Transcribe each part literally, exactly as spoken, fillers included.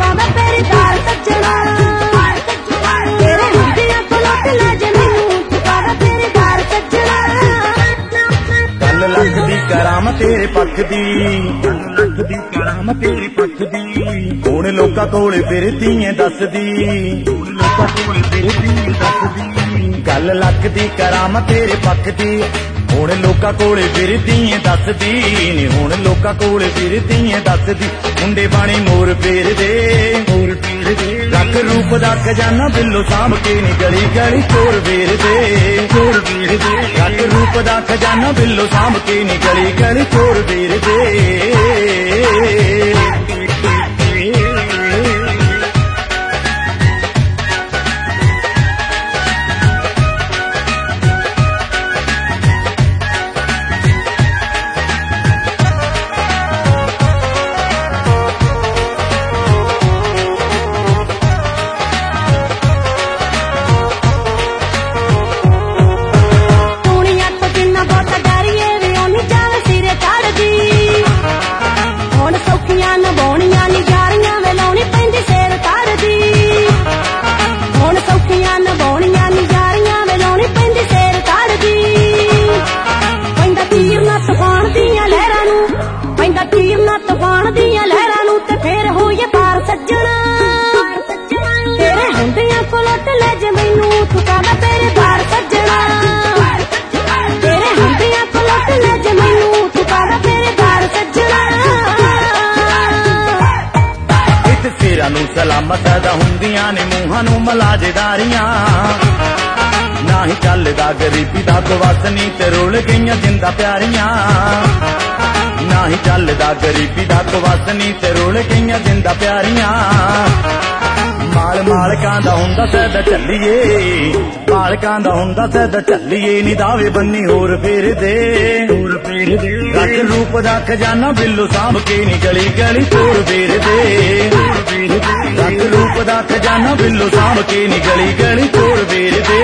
चुकावा तेरे दार सज्जना तेरे हुंदियां तो लुट ले जे मैनू चुकावा तेरे दार सज्जना गल लगदी कराम तेरे पक्ष दी गल लगदी कराम तेरे पक्ष दी हुण लोकां कोल फिरदी ऐ दसदी हुण लोकां कोल फिरदी ऐ दसदी गल लगदी कराम तेरे पक्ष दी हुण लोकां कोल फिरदी ऐ दसदी नी हुण लोकां कोल फिरदी ऐ दसदी मुंडे बाणी मोर फेरदे मोर फेरदे रख रूप दा खजाना बिल्लो सांभ के नी गली गली चोर फेरदे चोर फेरदे रख रूप दा खजाना बिल्लो सांभ के नी गली गली चोर फेरदे तूफान दियां लहरां नूं ते फेर होईए पार सज्जना तेरे हुंदियां को लुट ले जे मैनू चुकावा तेरे दार सज्जना तेरे हुंदियां को लुट ले जे मैनू चुकावा तेरे दार सज्जना इत सिरां नूं सलामत दा हुंदियां ने मूहां नूं मलाजेदारियां ना ही चलदा गरीबी दा गवासनी ते रोल गईयां जिंदा प्यारियां ना ही चलदा गरीबी दा गवासनी ते रोल गईयां जिंदा प्यारियां माल मालकां दा हुंदा सैदा झल्लीए मालकां दा हुंदा सैदा झल्लीए नी दावे बन्नी होर फेरदे होर फेरदे रख रूप दा खजाना बिल्लो सांभ के नी गली गली चोर फेरदे रख रूप दा खजाना बिल्लो सांभ के नी गली गली चोर फेरदे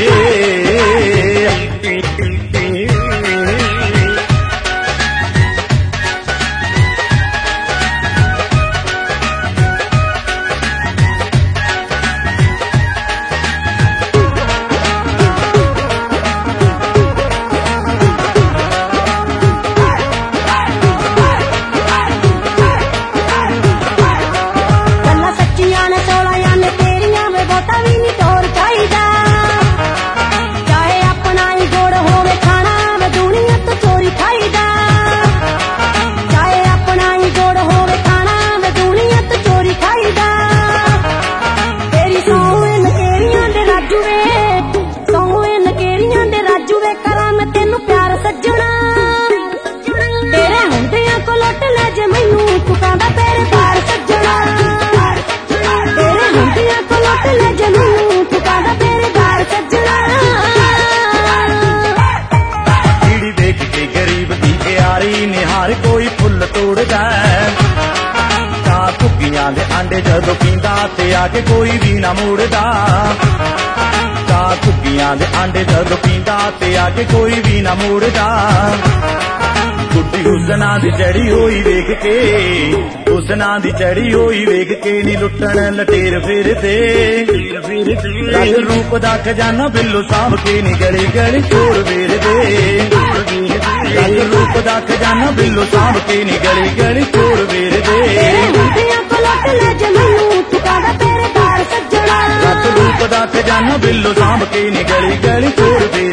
निहार कोई फुल तोड़दा ता घुग्गियां दे आंडे जदों पींदा ते आके कोई भी ना मुड़दा ता घुग्गियां दे आंडे जदों पींदा ते आके कोई भी ना मुड़दा गुड्डी हुसना दी चढ़ी होई वेख के हुसना दी चढ़ी होई वेख के नी लुट्टण लटेर फिरदे रंग रूप दा खजाना बिल्लो सांभ के नी गली गली चोर फेरदे रंग रूप दा खजाना बिल्लो सांभ के नी गली गली चोर फेरदे रंग रूप दा खजाना बिल्लो सांभ के नी गली गली चोर फेरदे।